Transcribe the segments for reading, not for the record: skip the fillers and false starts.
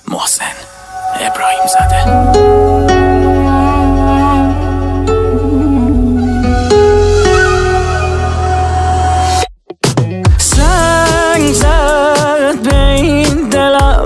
محسن ابراهیم زاده. سنگ زد به این دلم،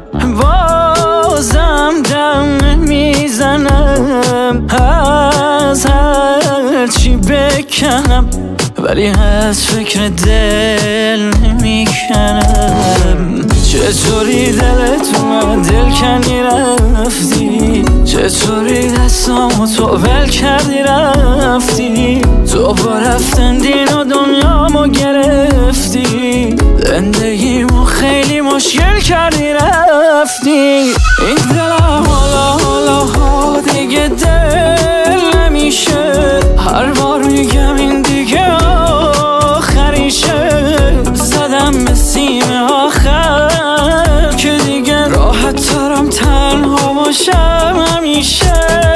بازم دم میزنم. از هر چی بکنم ولی از فکر دل نمیکنم. چطوری دلت اومد دل کنی رفتی، چطوری دستامو تو ول کردی رفتی. تو با رفتن دین و دنیامو گرفتی، زندگیمو خیلی مشکل کردی رفتی. این دلم حالا دیگه دل نمیشه، هر بار میگم این دیگه آخریشه. زدم به سیم آخر که دیگه راحت ترم تنها باشم همیشه.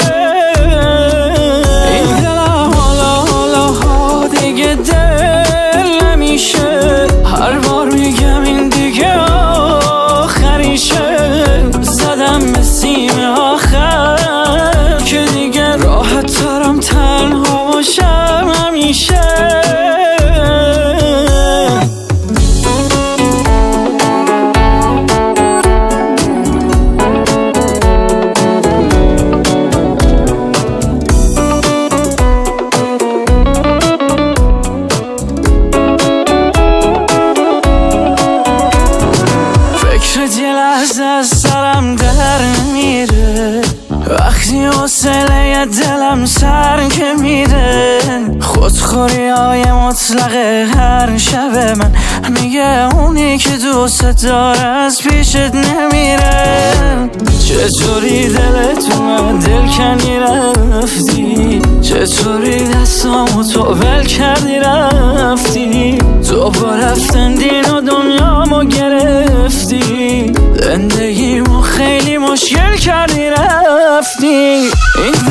این دلم حالا دیگه دل نمیشه، هر بار میگم این دیگه آخریشه. زدم به سیم آخر که دیگه راحت ترم تنها باشم همیشه. یه لحظه از سرم در میره، وقتی حوصله دلم سر که میره. خودخوری های مطلق هر شب من میگه اونی که دوست داره از پیشت نمیره. چطوری دلت اومد دل کنی رفتی، چطوری دستامو تو ول کردی رفتی. تو با رفتن دین و دنیامو گرفتی، زندگیمو خیلی مشکل کردی رفتی. این